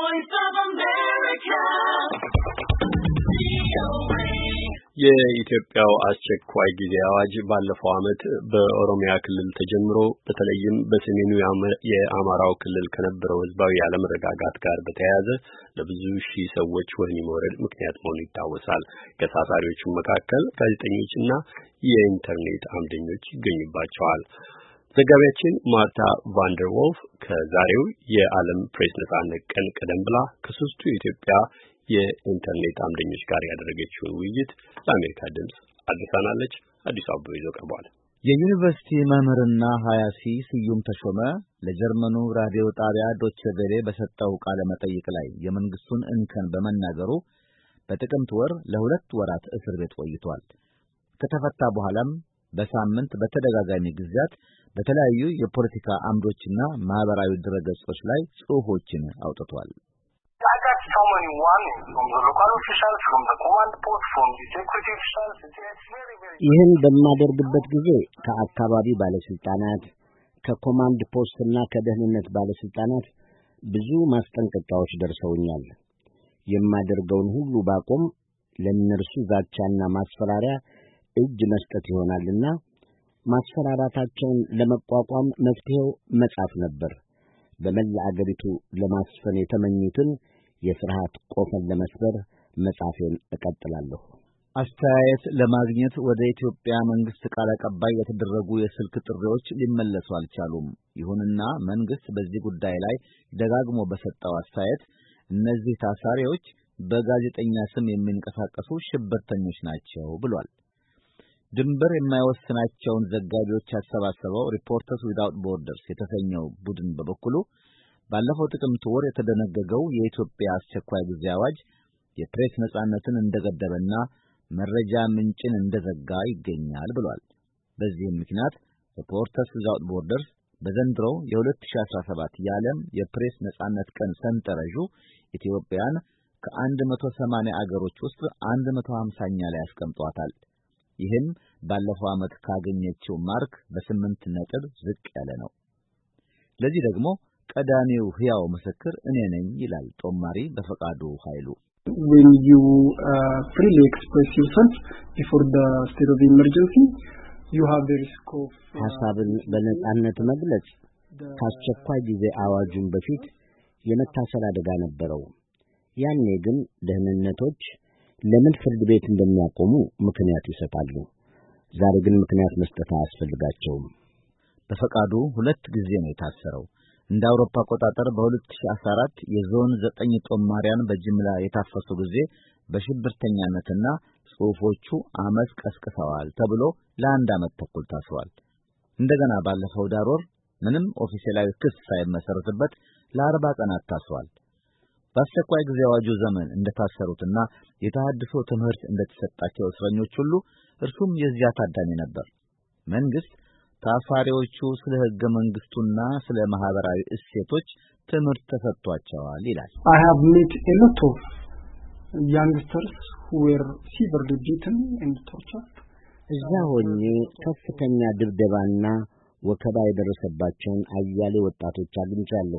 Voice of America. የኢትዮጵያው አስቸኳይ ጊዜ አዋጅ ባለፈው ዓመት በኦሮሚያ ክልል ተጀምሮ በተለይም በሰሜኑ የአማራው ክልል ከነበረው ህዝባዊ ያለመረጋጋት ጋር በተያያዘ ለብዙ ሺህ ሰዎች ወህኒ መውረድ ምክንያት መሆኑ ይታወሳል። ከታሳሪዎቹ መካከል ጋዜጠኞችና የኢንተርኔት አምደኞች ይገኙባቸዋል። ዘጋቢያችን ማርታ ቫንደር ወልፍ ከዛሬው የዓለም ፕሬስ ነጻነት ቀን ቀደም ብላ ከሶስቱ የኢትዮጵያ የኢንተርኔት አምደኞች ጋር ያደረገችውን ውይይት ለአሜሪካ ድምጽ አድርሳናለች። አዲስ አበባ ይዞ ቀርቧል። የዩኒቨርሲቲ መምህርና ሐያሲ ስዩም ተሾመ ለጀርመኑ ራዲዮ ጣቢያ ዶቼ ቬለ በሰጠው ቃለ መጠይቅ ላይ የመንግስቱን እንከን በመናገሩ በጥቅምት ወር ለሁለት ወራት እስር ቤት ቆይቷል። ከተፈታ በኋላም በሳምንት በተደጋጋሚ ጊዜያት በተለያዩ የፖለቲካ አምዶችና ማህበራዊ ድረገጾች ላይ ጽሑፎችን አውጥቷል። ይህን በማደርግበት ጊዜ ከአካባቢ ባለስልጣናት፣ ከኮማንድ ፖስትና ከደህንነት ባለስልጣናት ብዙ ማስጠንቀቂያዎች ደርሰውኛል። የማደርገውን ሁሉ ባቆም ለእነርሱ ዛቻና ማስፈራሪያ እጅ መስጠት ይሆናልና ማስፈራራታቸውን ለመቋቋም መፍትሄው መጻፍ ነበር። በመላ አገሪቱ ለማስፈን የተመኙትን የፍርሃት ቆፈን ለመስበር መጻፌን እቀጥላለሁ። አስተያየት ለማግኘት ወደ ኢትዮጵያ መንግስት ቃል አቀባይ የተደረጉ የስልክ ጥሪዎች ሊመለሱ አልቻሉም። ይሁንና መንግስት በዚህ ጉዳይ ላይ ደጋግሞ በሰጠው አስተያየት እነዚህ ታሳሪዎች በጋዜጠኛ ስም የሚንቀሳቀሱ ሽብርተኞች ናቸው ብሏል። ድንበር የማይወስናቸውን ዘጋቢዎች ያሰባሰበው ሪፖርተርስ ዊዛውት ቦርደርስ የተሰኘው ቡድን በበኩሉ ባለፈው ጥቅምት ወር የተደነገገው የኢትዮጵያ አስቸኳይ ጊዜ አዋጅ የፕሬስ ነጻነትን እንደገደበና መረጃ ምንጭን እንደዘጋ ይገኛል ብሏል። በዚህም ምክንያት ሪፖርተርስ ዊዛውት ቦርደርስ በዘንድሮው የ2017 የዓለም የፕሬስ ነጻነት ቀን ሰንጠረዡ ኢትዮጵያን ከ180 አገሮች ውስጥ 150ኛ ላይ አስቀምጧታል። ይህም ባለፈው ዓመት ካገኘችው ማርክ በ8 ነጥብ ዝቅ ያለ ነው። ለዚህ ደግሞ ቀዳሚው ሕያው ምስክር እኔ ነኝ ይላል ጦማሪ በፈቃዱ ኃይሉ። When you freely express yourself before the state of emergency, you have the risk of ሐሳብን በነጻነት መግለጽ ከአስቸኳይ ጊዜ አዋጁን በፊት የመታሰር አደጋ ነበረው። ያኔ ግን ደህንነቶች ለምን ፍርድ ቤት እንደሚያቆሙ ምክንያት ይሰጣሉ። ዛሬ ግን ምክንያት መስጠት አያስፈልጋቸውም። በፈቃዱ 2 ጊዜ ነው የታሰረው። እንደ አውሮፓ አቆጣጠር በ2014 የዞን 9 ጦማሪያን በጅምላ የታፈሱ ጊዜ በሽብርተኛነትና ጽሑፎቹ አመጽ ቀስቅሰዋል ተብሎ ለ1 ዓመት ተኩል ታስሯል። እንደገና ባለፈው ዳር ወር ምንም ኦፊሴላዊ ክስ ሳይመሰረትበት ለ40 ቀናት ታስሯል። በአስቸኳይ ጊዜ አዋጁ ዘመን እንደታሰሩትና የተሐድሶ ትምህርት እንደተሰጣቸው እስረኞች ሁሉ እርሱም የዚያ ታዳሚ ነበር። መንግስት ታሳሪዎቹ ስለ ሕገ መንግስቱና ስለ ማህበራዊ እሴቶች ትምህርት ተሰጥቷቸዋል ይላል። I have met a lot of youngsters who were severely beaten and tortured. እዛ ሆኜ ከፍተኛ ድብደባና ወከባ የደረሰባቸውን አያሌ ወጣቶች አግኝቻለሁ።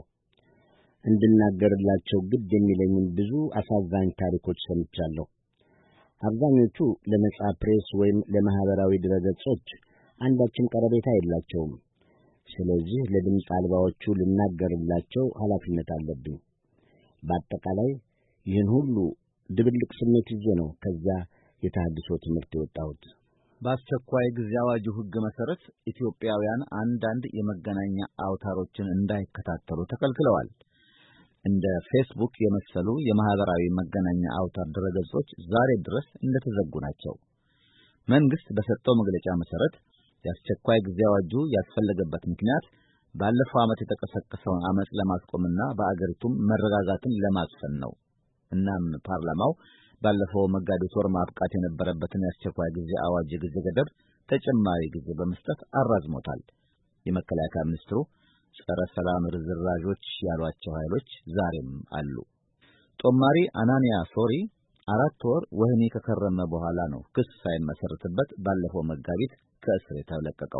እንድናገርላቸው ግድ የሚለኝን ብዙ አሳዛኝ ታሪኮች ሰምቻለሁ። አብዛኞቹ ለነጻ ፕሬስ ወይም ለማህበራዊ ድረገጾች አንዳችም ቀረቤታ የላቸውም። ስለዚህ ለድምፅ አልባዎቹ ልናገርላቸው ኃላፊነት አለብኝ። በአጠቃላይ ይህን ሁሉ ድብልቅ ስሜት ይዤ ነው ከዛ የተሐድሶ ትምህርት የወጣሁት። በአስቸኳይ ጊዜ አዋጁ ሕግ መሰረት ኢትዮጵያውያን አንዳንድ የመገናኛ አውታሮችን እንዳይከታተሉ ተከልክለዋል። እንደ ፌስቡክ የመሰሉ የማህበራዊ መገናኛ አውታር ድረገጾች ዛሬ ድረስ እንደተዘጉ ናቸው። መንግስት በሰጠው መግለጫ መሰረት የአስቸኳይ ጊዜ አዋጁ ያስፈለገበት ምክንያት ባለፈው ዓመት የተቀሰቀሰውን አመጽ ለማስቆምና በአገሪቱም መረጋጋትን ለማስፈን ነው። እናም ፓርላማው ባለፈው መጋቢት ወር ማብቃት የነበረበትን የአስቸኳይ ጊዜ አዋጅ ጊዜ ገደብ ተጨማሪ ጊዜ በመስጠት አራዝሞታል። የመከላከያ ሚኒስትሩ ጸረ ሰላም ርዝራዦች ያሏቸው ኃይሎች ዛሬም አሉ። ጦማሪ አናንያ ሶሪ 4 ወር ወህኒ ከከረመ በኋላ ነው ክስ ሳይመሰረትበት ባለፈው መጋቢት ከእስር የተለቀቀው።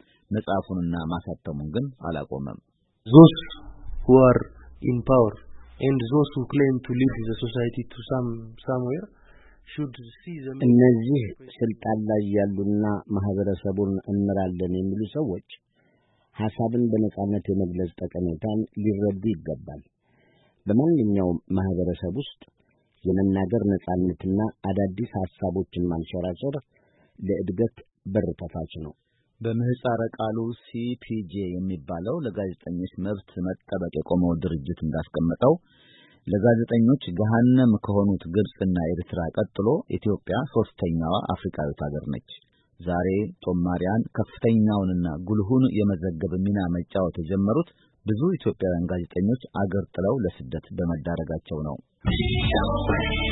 መጽሐፉንና ማሳተሙን ግን አላቆመም። Those who are in power and those who claim to lead the society to somewhere should see them እነዚህ ስልጣን ላይ ያሉና ማህበረሰቡን እንመራለን የሚሉ ሰዎች ሐሳብን በነጻነት የመግለጽ ጠቀሜታን ሊረዱ ይገባል። በማንኛውም ማህበረሰብ ውስጥ የመናገር ነጻነትና አዳዲስ ሐሳቦችን ማንሸራሸር ለእድገት በር ከፋች ነው። በምህጻረ ቃሉ CPJ የሚባለው ለጋዜጠኞች መብት መጠበቅ የቆመው ድርጅት እንዳስቀመጠው ለጋዜጠኞች ገሃነም ከሆኑት ግብጽና ኤርትራ ቀጥሎ ኢትዮጵያ ሶስተኛዋ አፍሪካዊት ሀገር ነች። ዛሬ ጦማሪያን ከፍተኛውንና ጉልሁን የመዘገብ ሚና መጫወት የጀመሩት ብዙ ኢትዮጵያውያን ጋዜጠኞች አገር ጥለው ለስደት በመዳረጋቸው ነው።